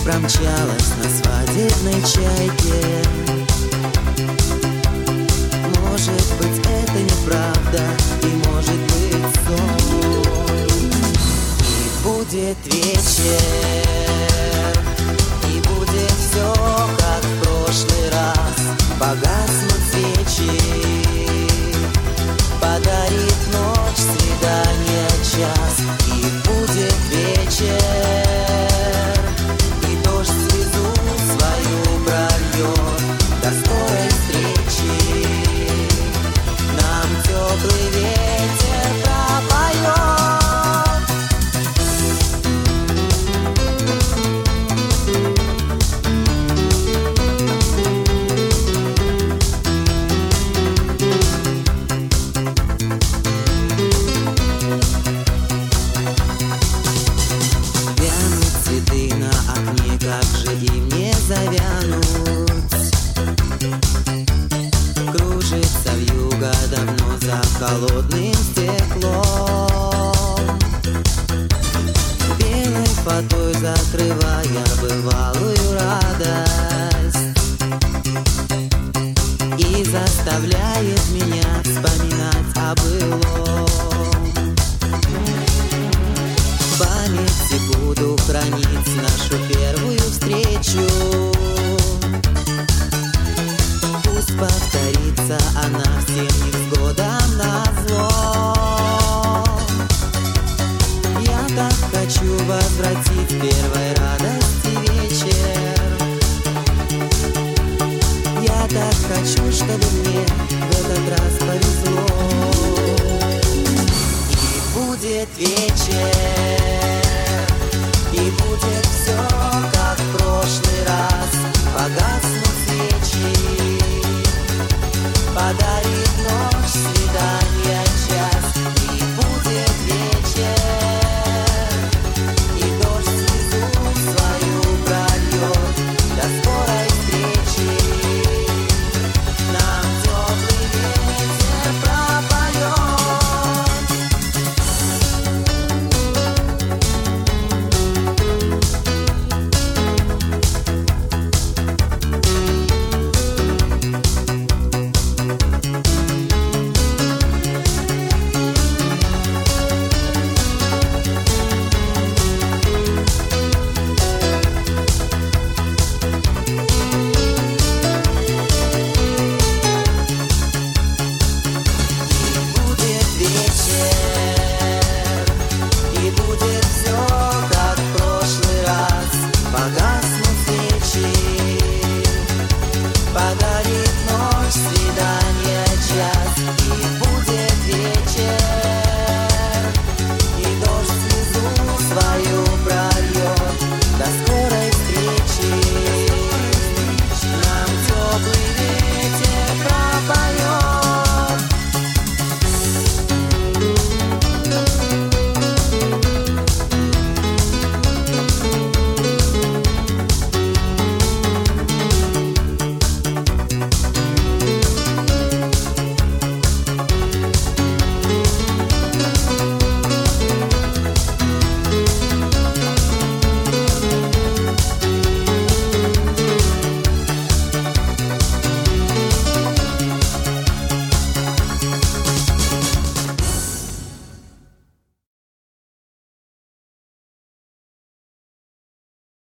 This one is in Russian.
Промчалась на свадебной чайке. Может быть, это неправда, и может быть сон. И будет вечер, и будет все, как в прошлый раз. Погаснут свечи, подарит ночь, свидание, час. И будет вечер, до скорой встречи нам теплый ветер пропоет. Вянут цветы на окне, как же им не завянуть? Кружится вьюга давно за холодным стеклом, белой фатой закрывая бывалую радость, и заставляет меня вспоминать о былом. В памяти буду хранить нашу первую встречу. Пусть повторится она всем невзгодам назло. Я так хочу возвратить первой радости вечер. Я так хочу, чтобы мне в этот раз повезло. И будет вечер, и будет все, как в прошлый раз. Погаснут свечи, подарит ночь, свидание, час. И будет вечер, и дождь слезу свою прольет. До скорой встречи нам теплый ветер пропоет. И будет все, как в прошлый раз. Пока